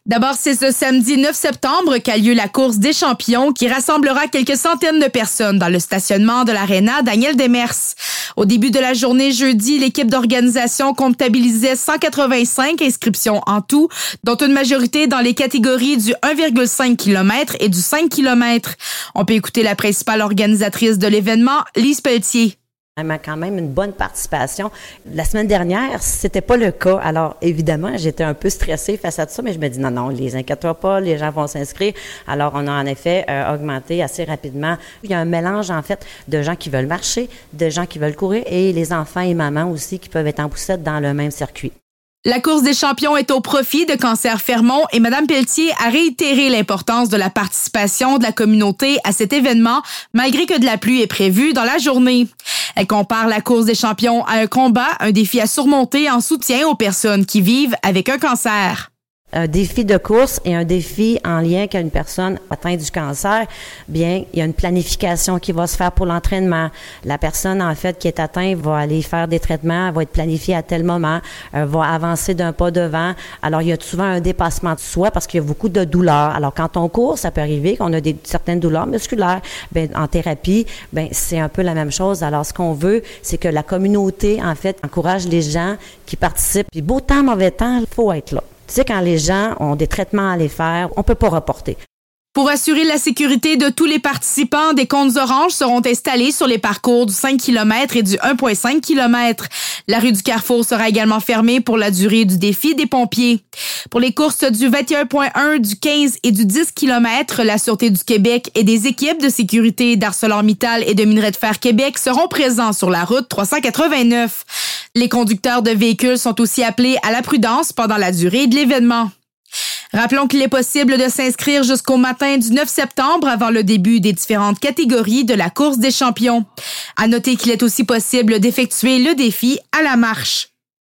D'abord, c'est ce samedi 9 septembre qu'a lieu la course des champions qui rassemblera quelques centaines de personnes dans le stationnement de l'Arena Daniel Demers. Au début de la journée jeudi, l'équipe d'organisation comptabilisait 185 inscriptions en tout, dont une majorité dans les catégories du 1,5 km et du 5 km. On peut écouter la principale organisatrice de l'événement, Lise Pelletier. On a quand même une bonne participation. La semaine dernière, c'était pas le cas. Alors, évidemment, j'étais un peu stressée face à tout ça, mais je me dis non, les inquiète-toi pas, les gens vont s'inscrire. Alors, on a en effet augmenté assez rapidement. Il y a un mélange, en fait, de gens qui veulent marcher, de gens qui veulent courir et les enfants et mamans aussi qui peuvent être en poussette dans le même circuit. La course des champions est au profit de Cancer Fermont et Mme Pelletier a réitéré l'importance de la participation de la communauté à cet événement, malgré que de la pluie est prévue dans la journée. Elle compare la course des champions à un combat, un défi à surmonter en soutien aux personnes qui vivent avec un cancer. Un défi de course et un défi en lien avec une personne atteinte du cancer, bien, il y a une planification qui va se faire pour l'entraînement. La personne, en fait, qui est atteinte va aller faire des traitements, va être planifiée à tel moment, va avancer d'un pas devant. Alors, il y a souvent un dépassement de soi parce qu'il y a beaucoup de douleurs. Alors, quand on court, ça peut arriver qu'on a certaines douleurs musculaires. Bien, en thérapie, bien, c'est un peu la même chose. Alors, ce qu'on veut, c'est que la communauté, en fait, encourage les gens qui participent. Puis, beau temps, mauvais temps, il faut être là. Tu sais, quand les gens ont des traitements à aller faire, on peut pas reporter. Pour assurer la sécurité de tous les participants, des comptes oranges seront installés sur les parcours du 5 km et du 1,5 km. La rue du Carrefour sera également fermée pour la durée du défi des pompiers. Pour les courses du 21,1, du 15 et du 10 km, la Sûreté du Québec et des équipes de sécurité d'ArcelorMittal et de Minerais de Fer Québec seront présents sur la route 389. Les conducteurs de véhicules sont aussi appelés à la prudence pendant la durée de l'événement. Rappelons qu'il est possible de s'inscrire jusqu'au matin du 9 septembre avant le début des différentes catégories de la course des champions. À noter qu'il est aussi possible d'effectuer le défi à la marche.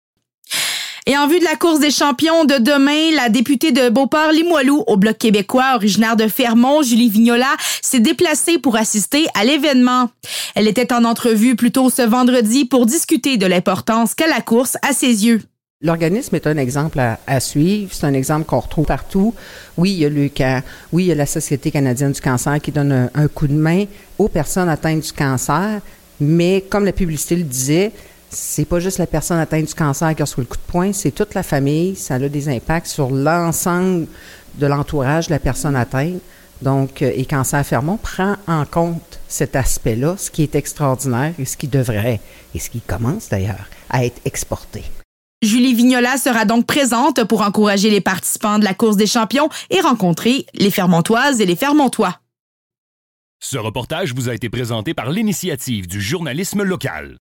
Et en vue de la course des champions de demain, la députée de Beauport-Limoilou au Bloc québécois, originaire de Fermont, Julie Vignola, s'est déplacée pour assister à l'événement. Elle était en entrevue plus tôt ce vendredi pour discuter de l'importance qu'a la course à ses yeux. L'organisme est un exemple à suivre. C'est un exemple qu'on retrouve partout. Oui, il y a l'UQAM. Oui, il y a la Société canadienne du cancer qui donne un coup de main aux personnes atteintes du cancer. Mais comme la publicité le disait, c'est pas juste la personne atteinte du cancer qui reçoit le coup de poing, c'est toute la famille. Ça a des impacts sur l'ensemble de l'entourage de la personne atteinte. Donc, et Cancer Fermont prend en compte cet aspect-là, ce qui est extraordinaire et ce qui devrait, et ce qui commence d'ailleurs, à être exporté. Julie Vignola sera donc présente pour encourager les participants de la course des champions et rencontrer les Fermontoises et les Fermontois. Ce reportage vous a été présenté par l'Initiative du journalisme local.